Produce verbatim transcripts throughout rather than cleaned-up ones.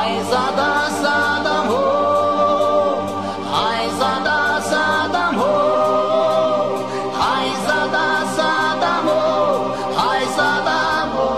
Айзада садам о, айзада садам о, айзада садам о, айзадам о.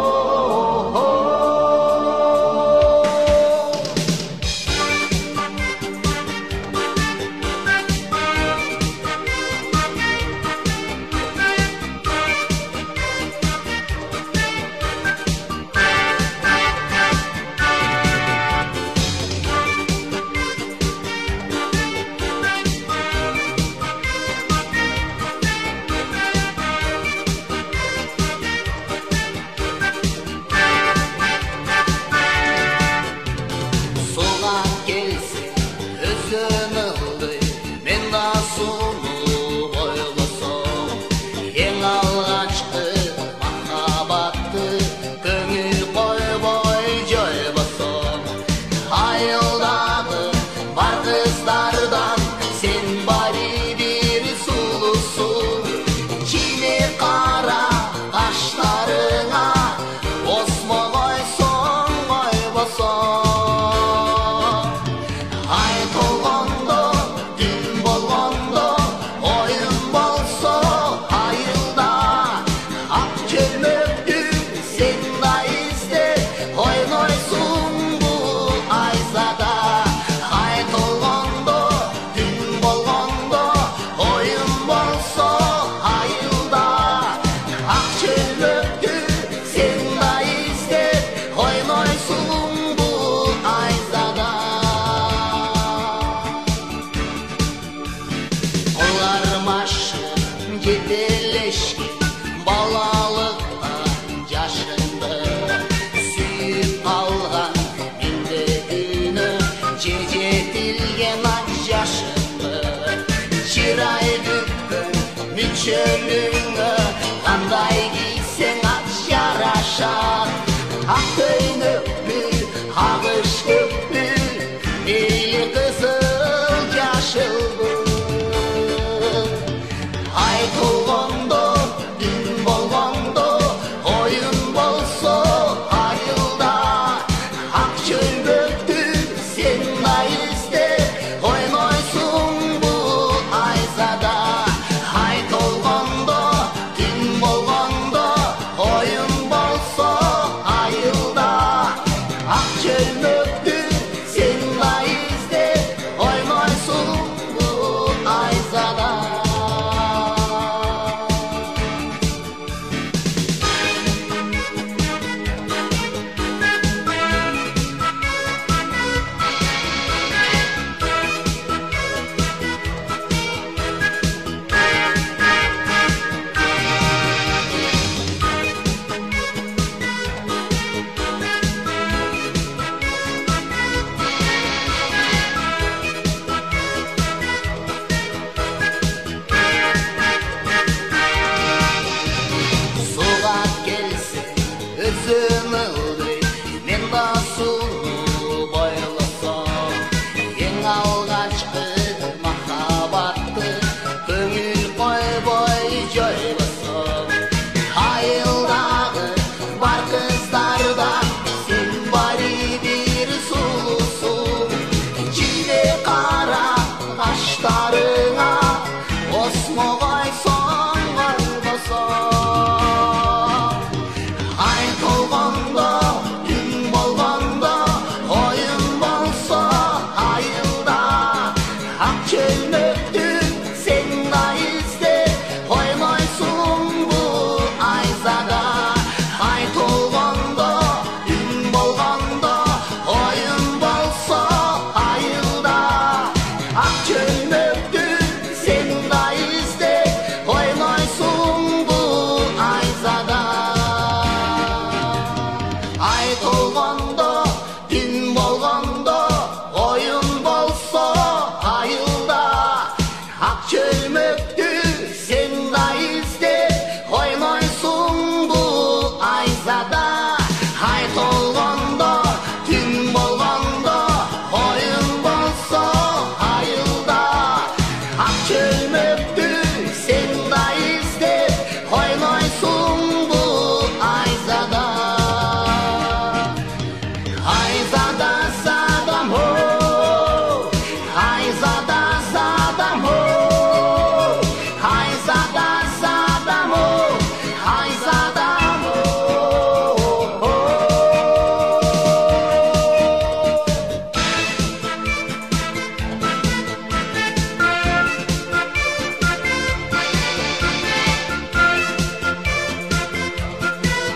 Жетелешкен балалықтан жашынды сүйіп қалған менде үні жететілген ақ жашынды шырай бүккен мүчөліңі қандай кисең ақ жарашат ақ көйнекті ағыш көкті мейлі қызыл жашыл айтылғанда дүн болғанда ойын болса айылда ақ шөлбөкті сен айызде ойнайсың бұл айзада айтылғанда дүн болғанда ойын болса айылда ақ шөлбөкті